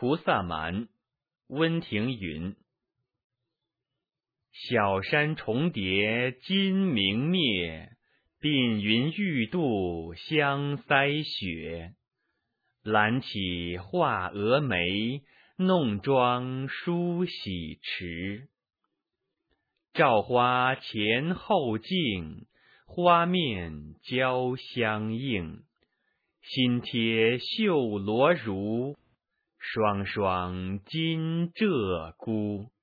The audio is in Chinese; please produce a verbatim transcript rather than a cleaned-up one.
菩萨蛮》温庭筠。小山重叠今明灭，鬓云欲度香腮雪。揽起画蛾眉，弄妆梳洗迟。照花前后镜，花面交相映。新贴绣罗襦，双双金鹧鸪。